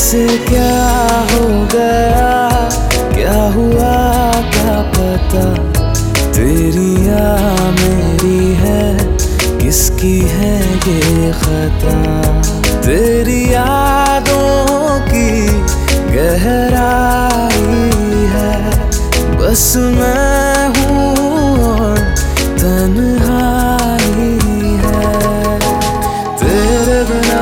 कैसे क्या हो गया, क्या हुआ क्या पता। तेरी या मेरी है, किसकी है ये खता। तेरी यादों की गहराई है, बस मैं हूँ और तन्हाई है तेरे बिना।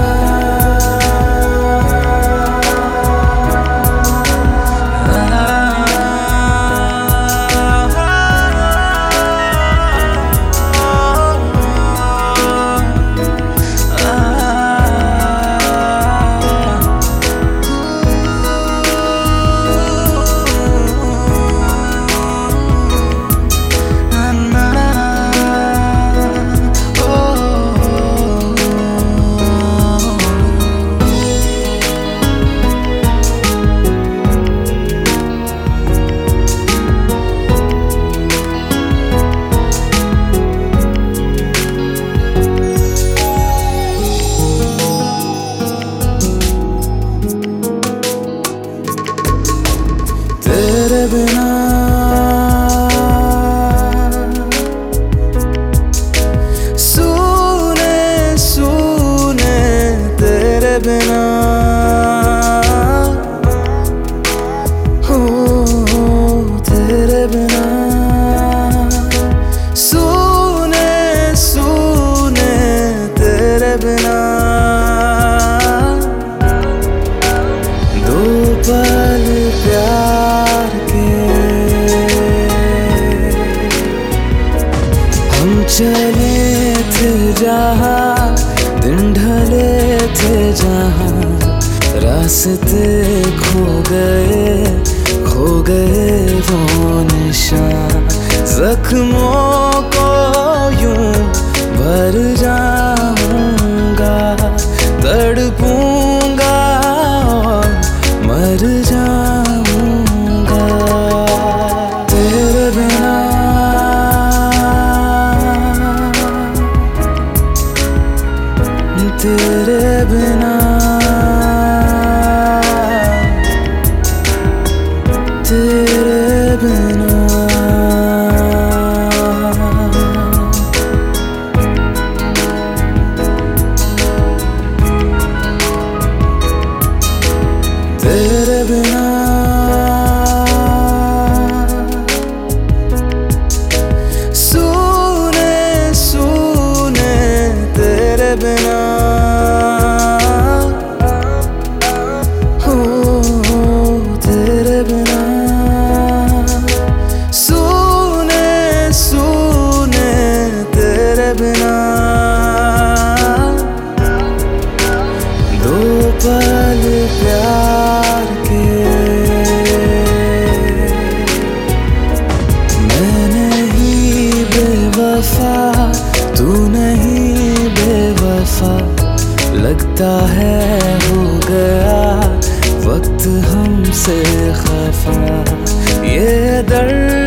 तेरे बिना सूने सूने, तेरे बिना हो, तेरे बिना सूने सूने, तेरे बिना दो पल प्यार चले थे जहाँ, दिन ढले थे जहाँ, रास्ते खो गए वो निशान। जख्मों को यूं भर जाऊंगा, तड़पूंगा और मर जाऊंगा तेरे बिना। तेरे बिना, तेरे बिना, तेरे बिना सूने सूने, तेरे बिना बिना दो पल प्यार के। मैं नहीं बेवफा, तू नहीं बेवफा, लगता है हो गया वक्त हमसे खफा। ये दर्द